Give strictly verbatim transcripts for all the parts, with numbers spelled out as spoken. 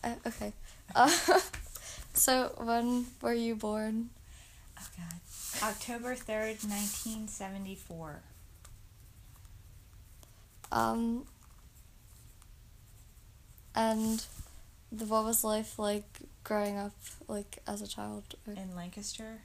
Uh, okay. Uh, so when were you born? Oh God, October third, nineteen seventy four. Um. And the, what was life like growing up, like as a child? In Lancaster.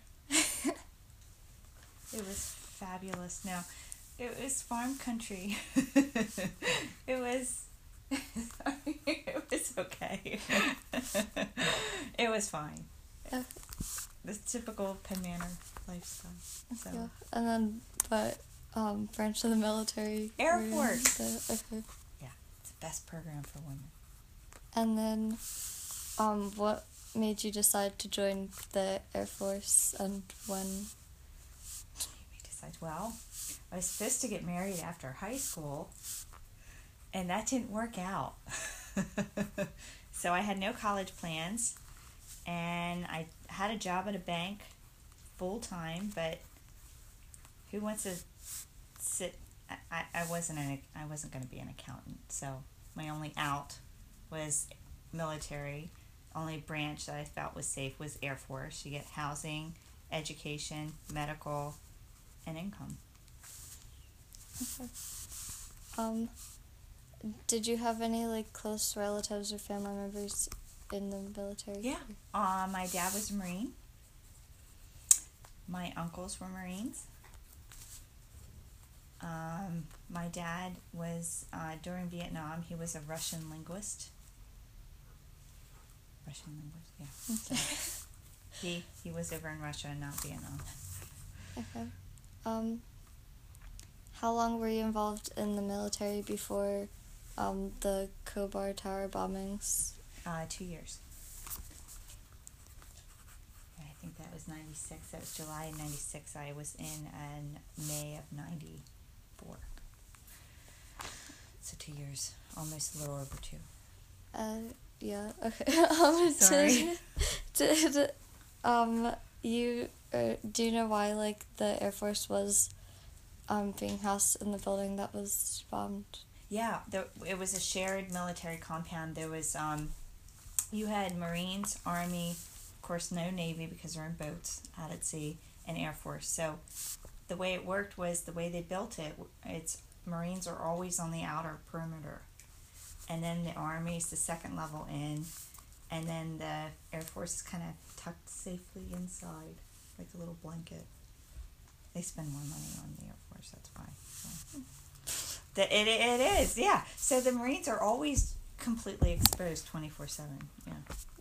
It was fabulous. No, it was farm country. It was. It was okay. It was fine. Okay. The typical Penn Manor lifestyle. So. Yeah. And then, but um, branch of the military. Air were you in Force. the- okay. Yeah, it's the best program for women. And then, um, what made you decide to join the Air Force, and when? We decided, well, I was supposed to get married after high school, and that didn't work out. So I had no college plans, and I had a job at a bank full time, but who wants to sit? I, I, I wasn't an I wasn't going to be an accountant, so my only out was military. Only branch that I felt was safe was Air Force. You get housing, education, medical, and income. Okay. Um, did you have any like close relatives or family members in the military? Yeah. Uh, my dad was a Marine. My uncles were Marines. Um, my dad was, uh, during Vietnam, he was a Russian linguist. Russian linguist, yeah. So he, he was over in Russia and not Vietnam. Okay. Um, how long were you involved in the military before um, the Khobar Tower bombings? Uh, two years. Yeah, I think that was ninety-six. That was July of ninety-six. I was in in May of ninety-four. So two years. Almost a little over two. Uh, yeah, okay. um, Sorry. Did, did um, you, uh, do you know why, like, the Air Force was um, being housed in the building that was bombed? Yeah, there, it was a shared military compound. There was, um, you had Marines, Army, of course no Navy because they're in boats out at sea, and Air Force. So the way it worked was the way they built it, it's Marines are always on the outer perimeter. And then the Army's the second level in, and then the Air Force is kind of tucked safely inside, like a little blanket. They spend more money on the Air Force, that's why. So. The, it, it is, yeah. So the Marines are always completely exposed twenty-four seven, yeah.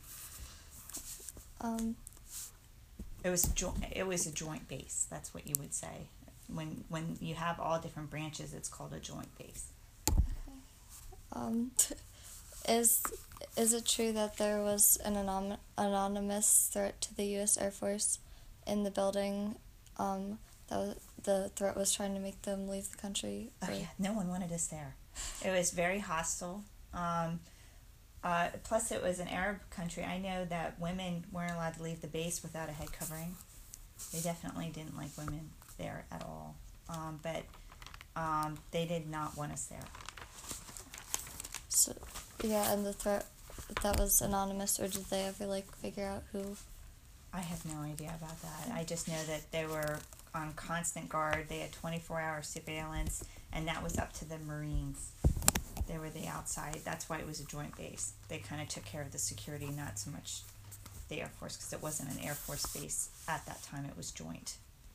Um, It was, jo- it was a joint base, that's what you would say. When, when you have all different branches, it's called a joint base. um, is is it true that there was an anom- anonymous threat to the U S Air Force in the building? Um, that was, the threat was trying to make them leave the country? Oh or- yeah, no one wanted us there. It was very hostile. Um, uh, plus, it was an Arab country. I know that women weren't allowed to leave the base without a head covering. They definitely didn't like women there at all. Um, but um, they did not want us there. So, yeah, and the threat, that was anonymous, or did they ever, like, figure out who? I have no idea about that. I just know that they were on constant guard. They had twenty-four hour surveillance, and that was up to the Marines. They were the outside. That's why it was a joint base. They kind of took care of the security, not so much the Air Force, because it wasn't an Air Force base at that time. It was joint.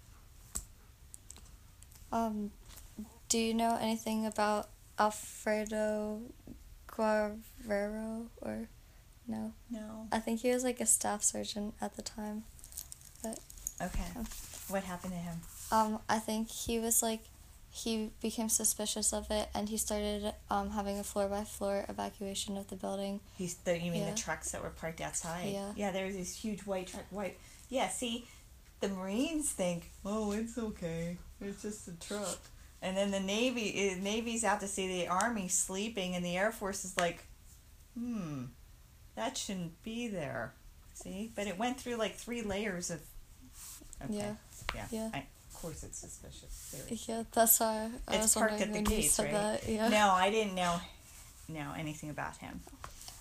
Um, do you know anything about Alfredo Guerrero, or no? No. I think he was, like, a staff sergeant at the time, but... Okay. Um, What happened to him? Um, I think he was, like, he became suspicious of it, and he started um, having a floor-by-floor evacuation of the building. He's the you mean Yeah. the trucks that were parked outside? Yeah. Yeah, there was this huge white truck. White. Yeah. See, the Marines think, oh, it's okay. It's just a truck. And then the Navy, uh, Navy's out to see the Army sleeping, and the Air Force is like, hmm, that shouldn't be there. See, but it went through like three layers of. Okay. Yeah. Yeah. Yeah. I, of course, it's suspicious. Very. Yeah, that's why I It's was parked wondering at the when you gates, said right? that. Yeah. No, I didn't know know anything about him.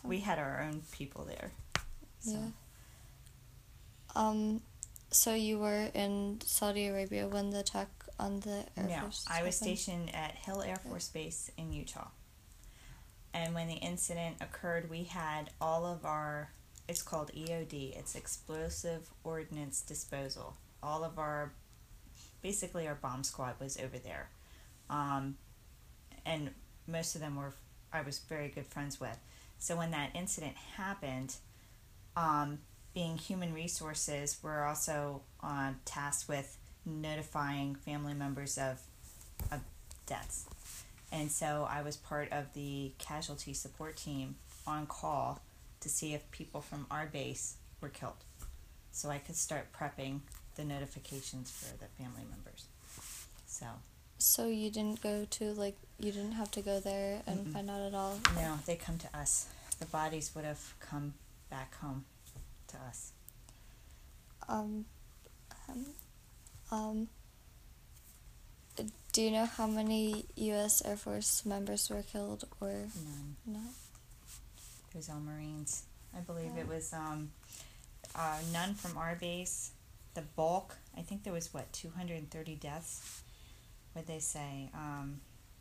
we had our own people there. So. Yeah. Um, so you were in Saudi Arabia when the attack on the Air no, Force I was happened? stationed at Hill Air Force Base in Utah. And when the incident occurred, we had all of our, it's called E O D, it's Explosive Ordnance Disposal. All of our, basically our bomb squad was over there. Um, and most of them were, I was very good friends with. So when that incident happened, um, being human resources, we're also uh, tasked with notifying family members of, of deaths. And so I was part of the casualty support team on call to see if people from our base were killed. So I could start prepping the notifications for the family members. So. So you didn't go to, like, you didn't have to go there and Mm-mm. find out at all? No, they come to us. The bodies would have come back home to us. Um, um, um, do you know how many U S Air Force members were killed or None. not? It was all Marines. I believe Oh. it was um, uh, none from our base. The bulk, I think there was, what, two hundred thirty deaths? What'd they say? Um,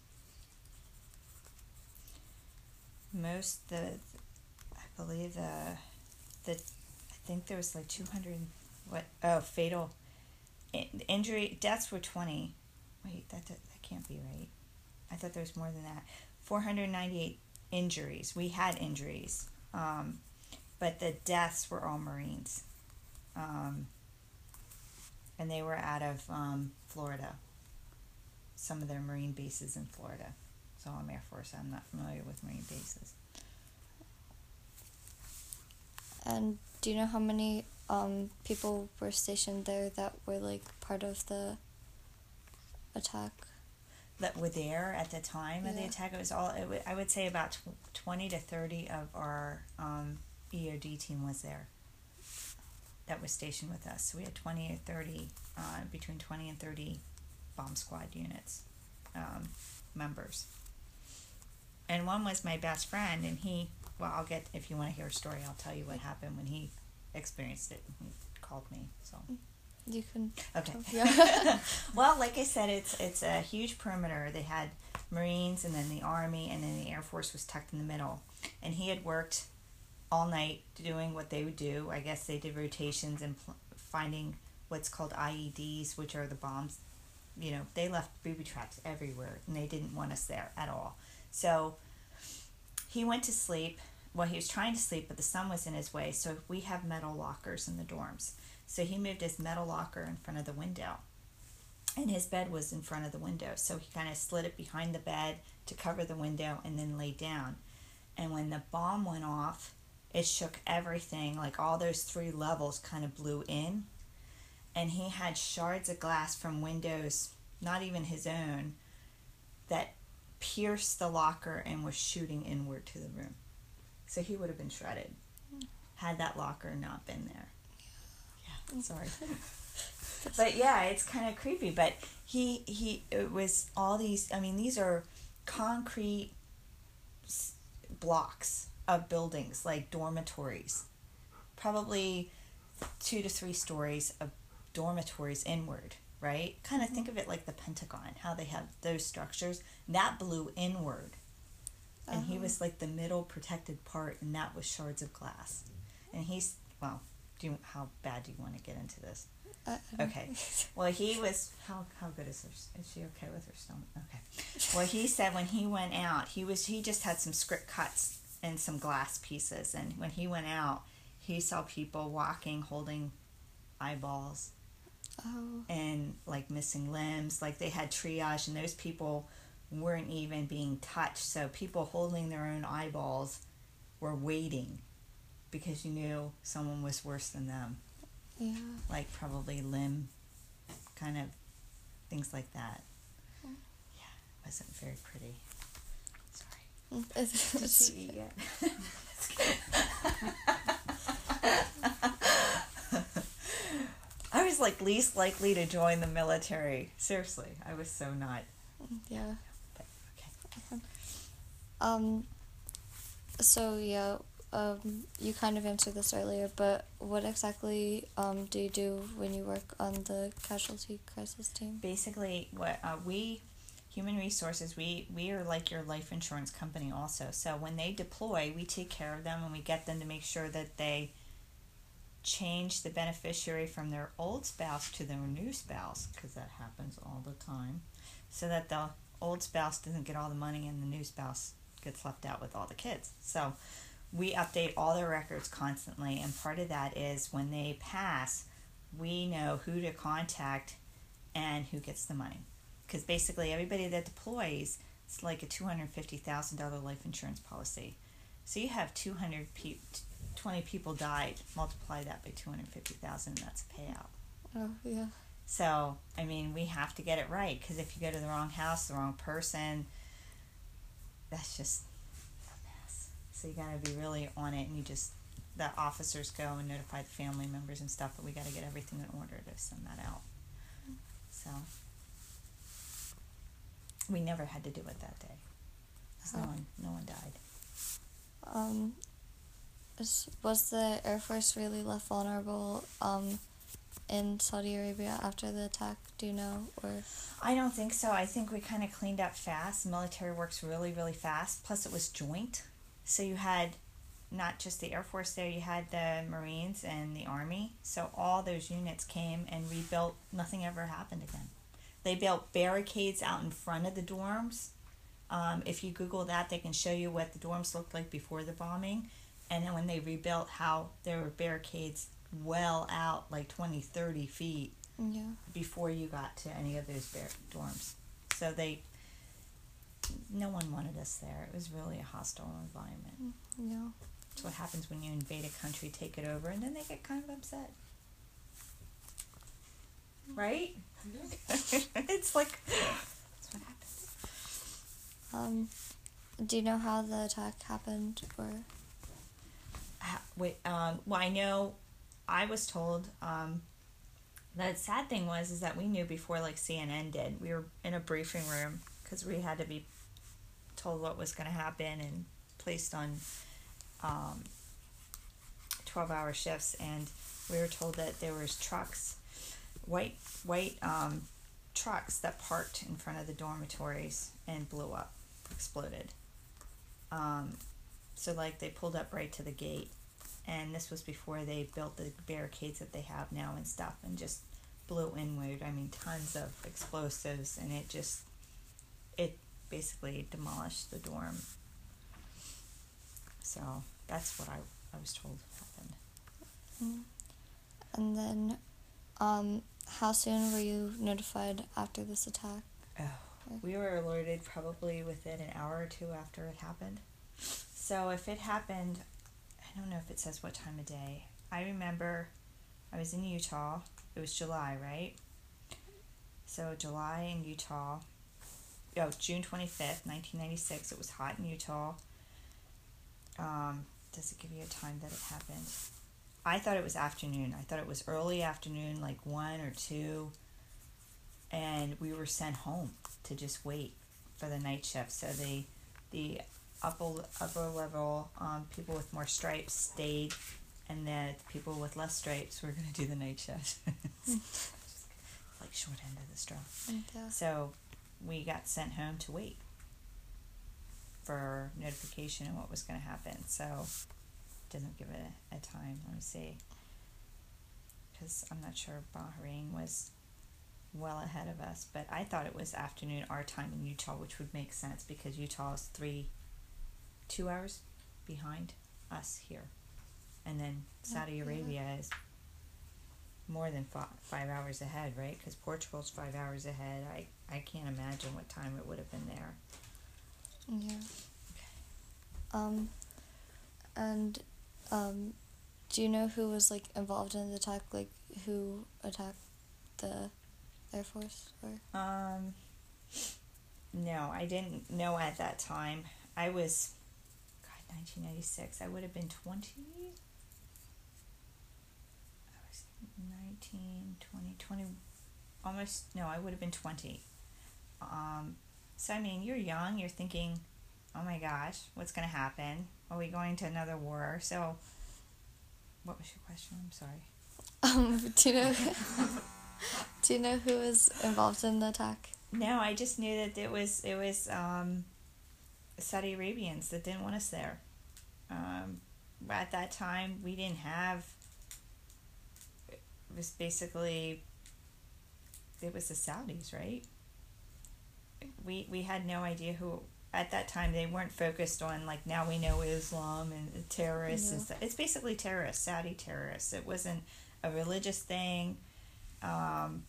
most, the, I believe the, the, I think there was like two hundred, what, oh, fatal in, injury, deaths were twenty. Wait, that, that that can't be right. I thought there was more than that. four hundred ninety-eight injuries. We had injuries. Um, but the deaths were all Marines. Um, and they were out of um, Florida. Some of their Marine bases in Florida. So I'm Air Force. I'm not familiar with Marine bases. And do you know how many um, people were stationed there that were, like, part of the attack? That were there at the time of the Yeah. attack. It was all, it w- I would say about tw- twenty to thirty of our um, E O D team was there that was stationed with us. So we had twenty or thirty, uh, between twenty and thirty bomb squad units, um, members. And one was my best friend, and he, well, I'll get, if you want to hear a story, I'll tell you what happened when he experienced it. He called me, so. You can... Okay. Yeah. Well, like I said, it's it's a huge perimeter. They had Marines and then the Army and then the Air Force was tucked in the middle. And he had worked all night doing what they would do. I guess they did rotations and pl- finding what's called I E Ds, which are the bombs. You know, they left booby traps everywhere and they didn't want us there at all. So he went to sleep. Well, he was trying to sleep, but the sun was in his way. So we have metal lockers in the dorms. So he moved his metal locker in front of the window. And his bed was in front of the window. So he kind of slid it behind the bed to cover the window and then lay down. And when the bomb went off, it shook everything. Like all those three levels kind of blew in. And he had shards of glass from windows, not even his own, that pierced the locker and was shooting inward to the room. So he would have been shredded had that locker not been there. Yeah, sorry. But yeah, it's kind of creepy. But he, he, it was all these, I mean, these are concrete s- blocks of buildings, like dormitories. Probably two to three stories of dormitories inward, right? Kind of think of it like the Pentagon, how they have those structures. That blew inward. And he Uh-huh. was like the middle protected part, and that was shards of glass. And he's, well, do you, how bad do you want to get into this? Uh, I don't- Okay. Well, he was, how how good is her, is she okay with her stomach? Okay. Well, he said when he went out, he was, he just had some script cuts and some glass pieces. And when he went out, he saw people walking, holding eyeballs Oh. and like missing limbs. Like they had triage, and those people weren't even being touched. So people holding their own eyeballs were waiting because you knew someone was worse than them. Yeah. Like probably limb kind of things like that. Yeah, it wasn't very pretty. Sorry. It's, Did it's, you eat yet? I was like least likely to join the military. Seriously, I was so not. yeah. But, okay. Um. So yeah, um, you kind of answered this earlier, but what exactly um, do you do when you work on the casualty crisis team? Basically, what uh, we, Human Resources, we, we are like your life insurance company also. So when they deploy, we take care of them and we get them to make sure that they change the beneficiary from their old spouse to their new spouse, because that happens all the time, so that the old spouse doesn't get all the money and the new spouse gets left out with all the kids. So we update all their records constantly, and part of that is when they pass, we know who to contact and who gets the money. Because basically everybody that deploys, it's like a two hundred fifty thousand dollars life insurance policy. So you have two hundred pe- twenty people died, multiply that by two hundred fifty thousand dollars, and that's a payout. Oh, yeah. So, I mean, we have to get it right, because if you go to the wrong house, the wrong person, that's just a mess. So you got to be really on it, and you just, the officers go and notify the family members and stuff, but we got to get everything in order to send that out. So, we never had to do it that day. So Oh. no one, no one died. Um, is, was the Air Force really left vulnerable um, in Saudi Arabia after the attack? Do you know? Or I don't think so. I think we kind of cleaned up fast. The military works really, really fast. Plus, it was joint. So you had not just the Air Force there, you had the Marines and the Army. So all those units came and rebuilt. Nothing ever happened again. They built barricades out in front of the dorms. Um, if you Google that, they can show you what the dorms looked like before the bombing. And then when they rebuilt, how there were barricades well out, like twenty, thirty feet yeah. before you got to any of those bar- dorms. So they, no one wanted us there. It was really a hostile environment. Yeah. That's what happens when you invade a country, take it over, and then they get kind of upset. Right? It's like, that's what happens. Um, do you know how the attack happened? Or Ha- Wait, um, well, I know I was told, um, the sad thing was is that we knew before, like C N N did. We were in a briefing room because we had to be told what was going to happen and placed on um, twelve-hour shifts, and we were told that there was trucks, white white um, trucks that parked in front of the dormitories and blew up, exploded. Um, so like they pulled up right to the gate, and this was before they built the barricades that they have now and stuff, and just blew inward. I mean, tons of explosives, and it just, it basically demolished the dorm. So that's what I, I was told happened. Mm. And then, um, how soon were you notified after this attack? Oh, we were alerted probably within an hour or two after it happened. So if it happened, I don't know if it says what time of day. I remember I was in Utah. It was July, right? So July in Utah. Oh, June twenty-fifth, nineteen ninety-six. It was hot in Utah. Um, does it give you a time that it happened? I thought it was afternoon. I thought it was early afternoon, like one or two. And we were sent home to just wait for the night shift. So the the upper upper level um, people with more stripes stayed, and the people with less stripes were going to do the night shift. Like short end of the straw. Yeah. So we got sent home to wait for notification of what was going to happen. So it doesn't give it a, a time. Let me see. Because I'm not sure Bahrain was well ahead of us, but I thought it was afternoon our time in Utah, which would make sense because Utah is three, two hours behind us here, and then Saudi Yeah. Arabia is more than five, five hours ahead, right? Because Portugal's five hours ahead. I I can't imagine what time it would have been there. Yeah. Um, and um, do you know who was like involved in the attack? Like who attacked the Air Force? Or Um, no, I didn't know at that time. I was, God, nineteen ninety-six. I would have been twenty. I was nineteen, twenty, twenty, almost, no, I would have been twenty. Um, so, I mean, you're young, you're thinking, oh my gosh, what's going to happen? Are we going to another war? So, what was your question? I'm sorry. Um, do you know? Do you know who was involved in the attack? No, I just knew that it was it was um, Saudi Arabians that didn't want us there. Um, at that time, we didn't have. It was basically. It was the Saudis, right? We we had no idea who. At that time, they weren't focused on, like, now we know Islam and terrorists. Yeah. And stuff. It's basically terrorists, Saudi terrorists. It wasn't a religious thing. Um,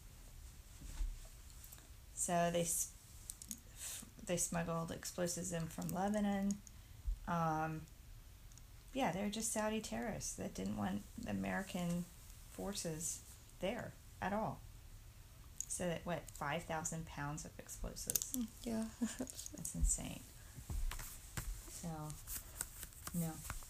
so they they smuggled explosives in from Lebanon. Um, yeah, they were just Saudi terrorists that didn't want American forces there at all. So that, what, five thousand pounds of explosives. Yeah. That's insane. So, no.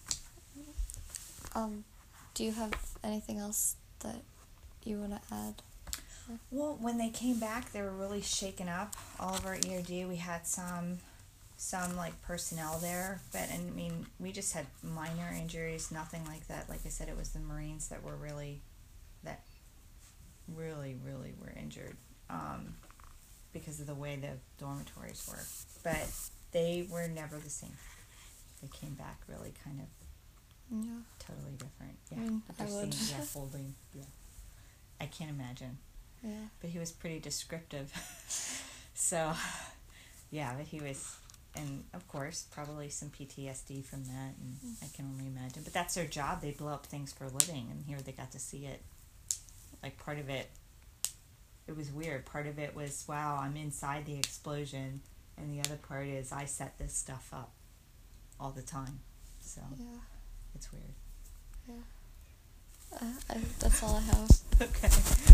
Um, do you have anything else that you want to add? Well, when they came back, they were really shaken up. All of our E R D, we had some, some like personnel there, but I mean, we just had minor injuries, nothing like that. Like I said, it was the Marines that were really, that really, really were injured, um, because of the way the dormitories were. But they were never the same. They came back really kind of Yeah. totally different. Yeah, I mean, but I they're would. seeing, yeah, folding. Yeah, I can't imagine. Yeah. But he was pretty descriptive. So, yeah, but he was, and of course, probably some P T S D from that, and I can only imagine. But that's their job. They blow up things for a living, and here they got to see it. Like, part of it, it was weird. Part of it was, wow, I'm inside the explosion, and the other part is I set this stuff up all the time. So, Yeah. it's weird. Yeah. Uh, I, that's all I have. Okay.